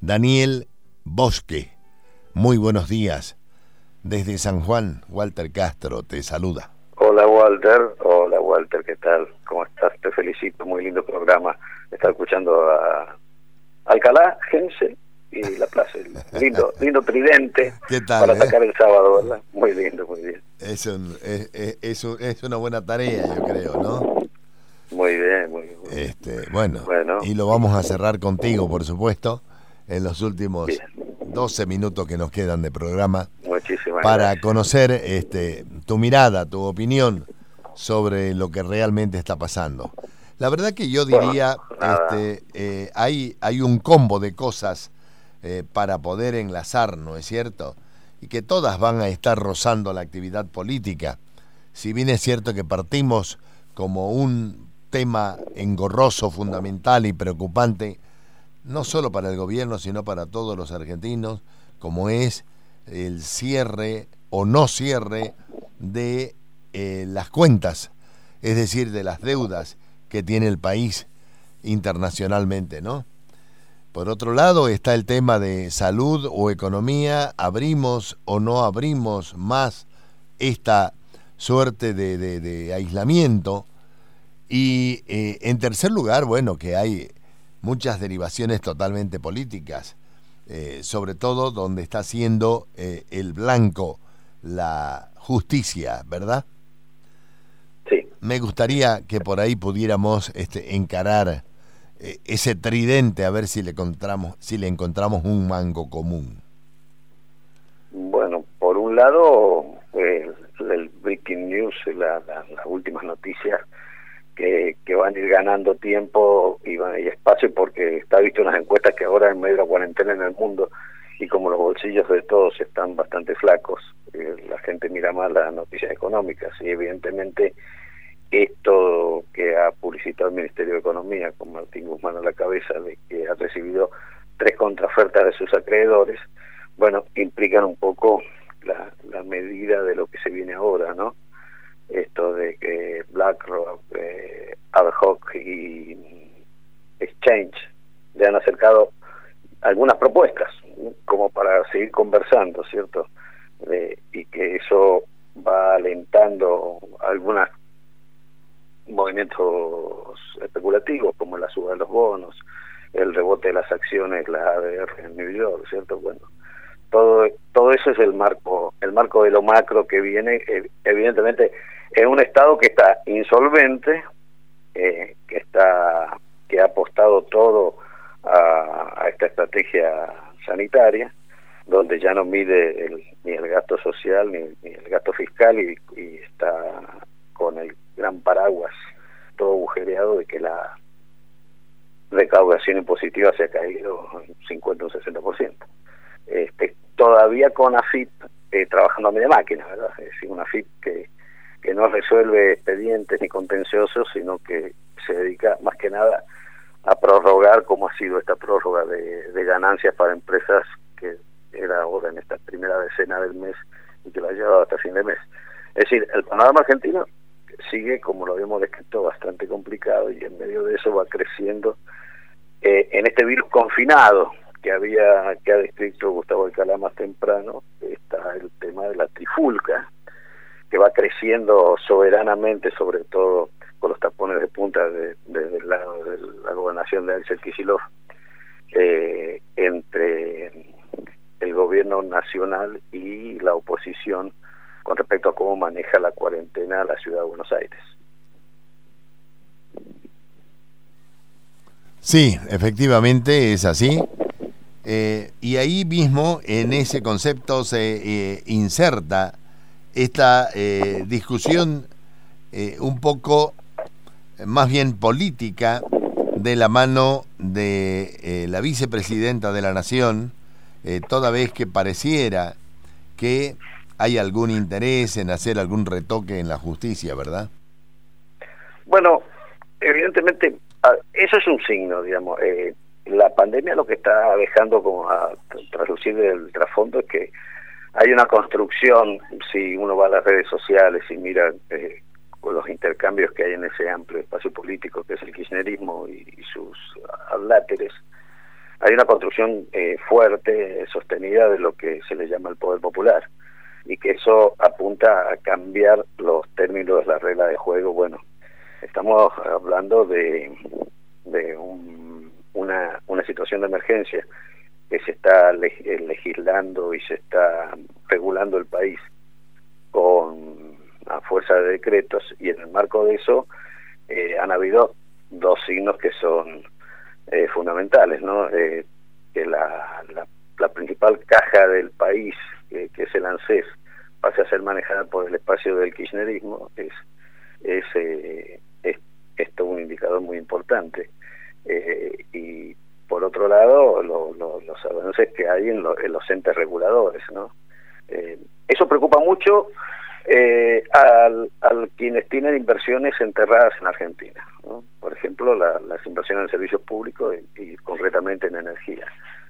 Daniel Bosque. Muy buenos días. Desde San Juan, Walter Castro te saluda. Hola Walter, ¿qué tal? ¿Cómo estás? Te felicito, muy lindo programa. Estaba escuchando a Alcalá, Hensel y La Plaza. Lindo tridente. ¿Qué tal, para atacar el sábado, ¿verdad? Muy lindo, muy bien. Es una buena tarea, yo creo, ¿no? Muy bien, muy bien. Bueno, y lo vamos a cerrar contigo, por supuesto, en los últimos 12 minutos que nos quedan de programa. Muchísimas para gracias. conocer tu mirada, tu opinión sobre lo que realmente está pasando. La verdad que yo diría, hay un combo de cosas para poder enlazar, ¿no es cierto? Y que todas van a estar rozando la actividad política. Si bien es cierto que partimos como un tema engorroso, fundamental y preocupante, no solo para el gobierno, sino para todos los argentinos, como es el cierre o no cierre de las cuentas, es decir, de las deudas que tiene el país internacionalmente, ¿no? Por otro lado está el tema de salud o economía, abrimos o no abrimos más esta suerte de aislamiento. Y en tercer lugar, bueno, que hay muchas derivaciones totalmente políticas, sobre todo donde está siendo el blanco la justicia, ¿verdad? Sí. Me gustaría que por ahí pudiéramos encarar ese tridente, a ver si le encontramos un mango común. Bueno, por un lado, el breaking news, las últimas noticias que van a ir ganando tiempo y espacio, porque está visto en las encuestas que ahora en medio de la cuarentena en el mundo y como los bolsillos de todos están bastante flacos, la gente mira más las noticias económicas y evidentemente esto que ha publicitado el Ministerio de Economía con Martín Guzmán a la cabeza, de que ha recibido 3 contraofertas de sus acreedores, bueno, implican un poco la medida de lo que se viene ahora, ¿no? Esto de que BlackRock, Ad hoc y Exchange le han acercado algunas propuestas como para seguir conversando, ¿cierto? Y que eso va alentando algunos movimientos especulativos como la suba de los bonos, el rebote de las acciones, la ADR en New York, ¿cierto? Bueno, todo eso es el marco de lo macro que viene, evidentemente en un estado que está insolvente, que ha apostado todo a esta estrategia sanitaria, donde ya no mide ni el gasto social ni el gasto fiscal y está con el gran paraguas todo agujereado de que la recaudación impositiva se ha caído un 50 o un 60%. Todavía con AFIP trabajando a media máquina, ¿verdad? Es decir, una AFIP que no resuelve expedientes ni contenciosos, sino que se dedica más que nada a prorrogar, como ha sido esta prórroga de ganancias para empresas que era ahora en esta primera decena del mes y que la ha llevado hasta fin de mes. Es decir, el panorama argentino sigue, como lo habíamos descrito, bastante complicado y en medio de eso va creciendo en este virus confinado que ha descrito Gustavo Alcalá más temprano. Está el tema de la trifulca, que va creciendo soberanamente, sobre todo con los tapones de punta desde el lado de la gobernación de Axel Kicillof, entre el gobierno nacional y la oposición con respecto a cómo maneja la cuarentena la ciudad de Buenos Aires. Sí, efectivamente es así. Y ahí mismo, en ese concepto, se inserta esta discusión un poco más bien política de la mano de la vicepresidenta de la Nación, toda vez que pareciera que hay algún interés en hacer algún retoque en la justicia, ¿verdad? Bueno, evidentemente eso es un signo, digamos. La pandemia lo que está dejando como a traslucir del trasfondo es que hay una construcción. Si uno va a las redes sociales y mira con los intercambios que hay en ese amplio espacio político que es el kirchnerismo y sus adláteres, hay una construcción fuerte, sostenida de lo que se le llama el poder popular, y que eso apunta a cambiar los términos de la regla de juego. Bueno, estamos hablando de una situación de emergencia que se está legislando y se está regulando el país con a fuerza de decretos, y en el marco de eso han habido dos signos que son fundamentales, ¿no? Que la principal caja del país, que es el ANSES, pase a ser manejada por el espacio del kirchnerismo, es esto un indicador muy importante. Y por otro lado, los avances que hay en los entes reguladores, ¿no? Eso preocupa mucho a quienes tienen inversiones enterradas en Argentina, ¿no? Por ejemplo, las inversiones en servicios públicos y concretamente en energía.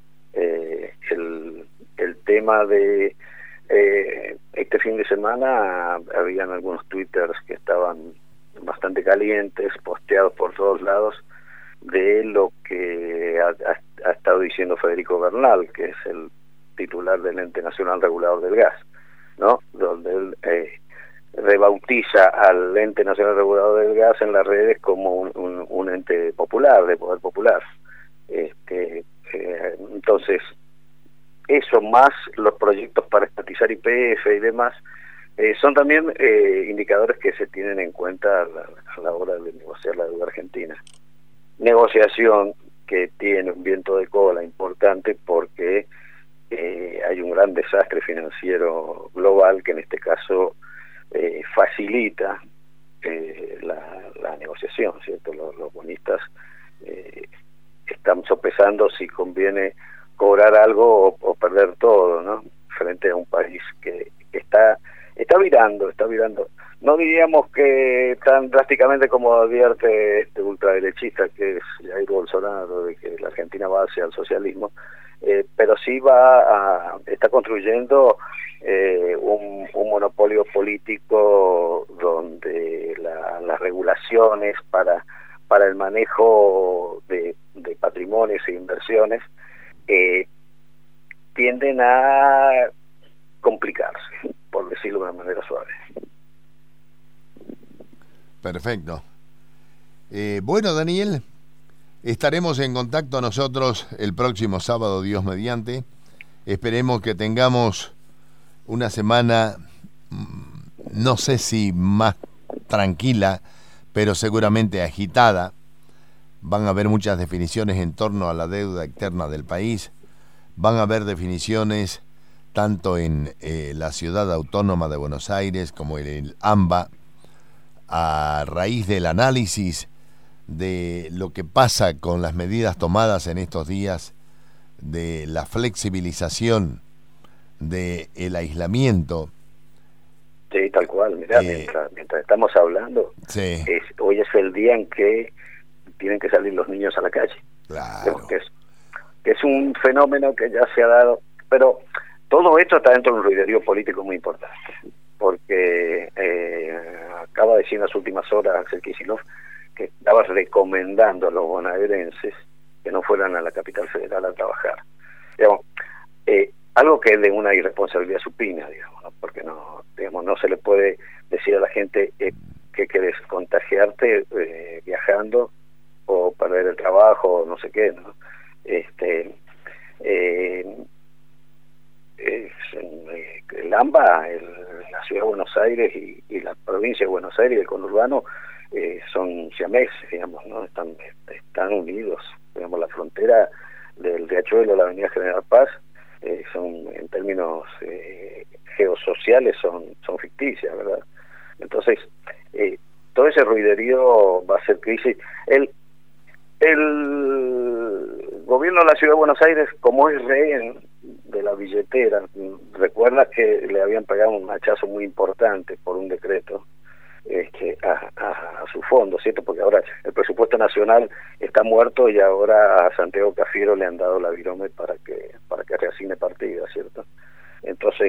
El tema de este fin de semana habían algunos twitters que estaban bastante calientes, posteados por todos lados, de lo que ha estado diciendo Federico Bernal, que es el titular del Ente Nacional Regulador del Gas, ¿no? Donde él rebautiza al Ente Nacional Regulador del Gas en las redes como un ente popular, de poder popular. Entonces, eso más los proyectos para estatizar YPF y demás, son también indicadores que se tienen en cuenta a la hora de negociar la deuda argentina. Negociación que tiene un viento de cola importante porque hay un gran desastre financiero global que en este caso facilita la negociación, ¿cierto? Los bonistas están sopesando si conviene cobrar algo o perder todo, ¿no? Frente a un país que está virando. No diríamos que tan drásticamente como advierte este ultraderechista que es Jair Bolsonaro, de que la Argentina va hacia el socialismo, pero sí está construyendo un monopolio político donde las regulaciones para el manejo de patrimonios e inversiones tienden a complicarse, por decirlo de una manera suave. Perfecto. Bueno, Daniel, estaremos en contacto nosotros el próximo sábado, Dios mediante. Esperemos que tengamos una semana, no sé si más tranquila, pero seguramente agitada. Van a haber muchas definiciones en torno a la deuda externa del país. Van a haber definiciones tanto en la Ciudad Autónoma de Buenos Aires como en el AMBA, a raíz del análisis de lo que pasa con las medidas tomadas en estos días, de la flexibilización del aislamiento. Sí, tal cual. Mirá, mientras estamos hablando, sí. Hoy es el día en que tienen que salir los niños a la calle. Claro. Que es un fenómeno que ya se ha dado, pero todo esto está dentro de un ruiderío político muy importante, porque acaba de decir en las últimas horas Axel Kicillof que estaba recomendando a los bonaerenses que no fueran a la capital federal a trabajar. Digamos, algo que es de una irresponsabilidad supina, digamos, ¿no? Porque no se le puede decir a la gente que querés contagiarte viajando o perder el trabajo o no sé qué, ¿no? El AMBA, la Ciudad de Buenos Aires y la provincia de Buenos Aires y el conurbano son siameses, digamos, ¿no? Están unidos, digamos, la frontera del Riachuelo a la Avenida General Paz son, en términos geosociales, son ficticias, ¿verdad? Entonces, todo ese ruiderío va a ser crisis. El gobierno de la Ciudad de Buenos Aires, como es rehén de la billetera, recuerda que le habían pegado un hachazo muy importante por un decreto a su fondo, ¿cierto? Porque ahora el presupuesto nacional está muerto y ahora a Santiago Cafiero le han dado la virome para que reasigne partidas, ¿cierto? Entonces,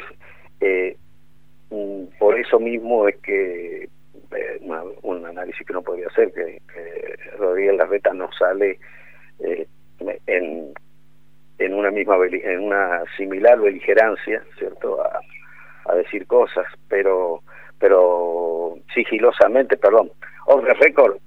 por eso mismo es que un análisis que uno podría hacer, que Rodríguez Larreta no sale en una similar beligerancia, ¿cierto?, a decir cosas, pero sigilosamente, perdón. Off the record,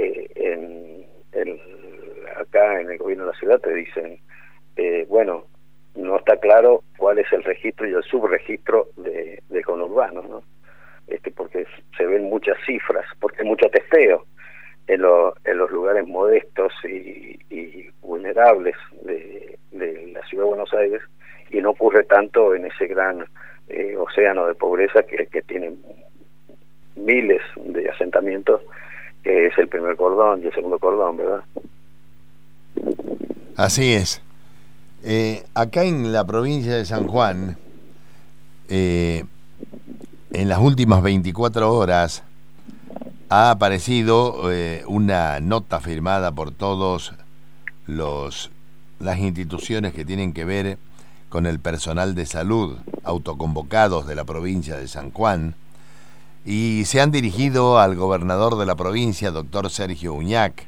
acá en el gobierno de la ciudad te dicen, bueno, no está claro cuál es el registro y el subregistro de conurbano, ¿no? Porque se ven muchas cifras, porque hay mucho testeo en los lugares modestos y vulnerables de la ciudad de Buenos Aires, y no ocurre tanto en ese gran océano de pobreza que tiene miles de asentamientos, que es el primer cordón y el segundo cordón, ¿verdad? Así es. Acá en la provincia de San Juan, en las últimas 24 horas ha aparecido una nota firmada por todos las instituciones que tienen que ver con el personal de salud autoconvocados de la provincia de San Juan, y se han dirigido al gobernador de la provincia, doctor Sergio Uñac,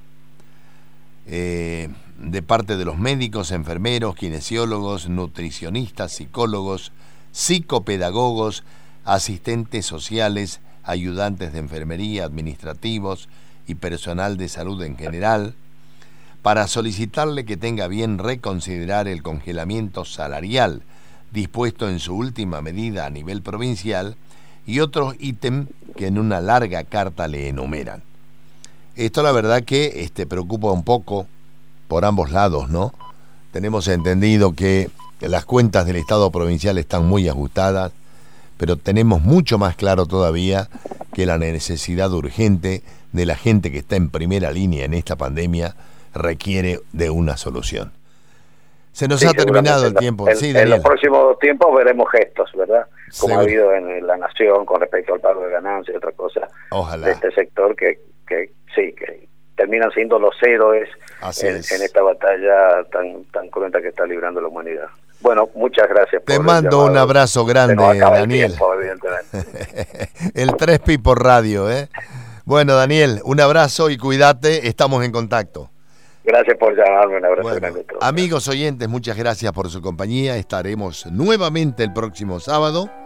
de parte de los médicos, enfermeros, kinesiólogos, nutricionistas, psicólogos, psicopedagogos, asistentes sociales, ayudantes de enfermería, administrativos y personal de salud en general, para solicitarle que tenga bien reconsiderar el congelamiento salarial dispuesto en su última medida a nivel provincial y otros ítems que en una larga carta le enumeran. Esto la verdad que preocupa un poco por ambos lados, ¿no? Tenemos entendido que las cuentas del Estado provincial están muy ajustadas, pero tenemos mucho más claro todavía que la necesidad urgente de la gente que está en primera línea en esta pandemia requiere de una solución. Se nos ha terminado el tiempo. Sí, Daniel. En los próximos tiempos veremos gestos, ¿verdad? Como Seguro. ha habido en La Nación con respecto al pago de ganancias y otra cosa. Ojalá. De este sector que terminan siendo los héroes en esta batalla tan cruenta que está librando la humanidad. Bueno, muchas gracias. Te mando un abrazo grande, Daniel. El tiempo, evidentemente. El 3Pi por radio, ¿eh? Bueno, Daniel, un abrazo y cuídate, estamos en contacto. Gracias por llamarme, un abrazo grande a todos. Amigos oyentes, muchas gracias por su compañía. Estaremos nuevamente el próximo sábado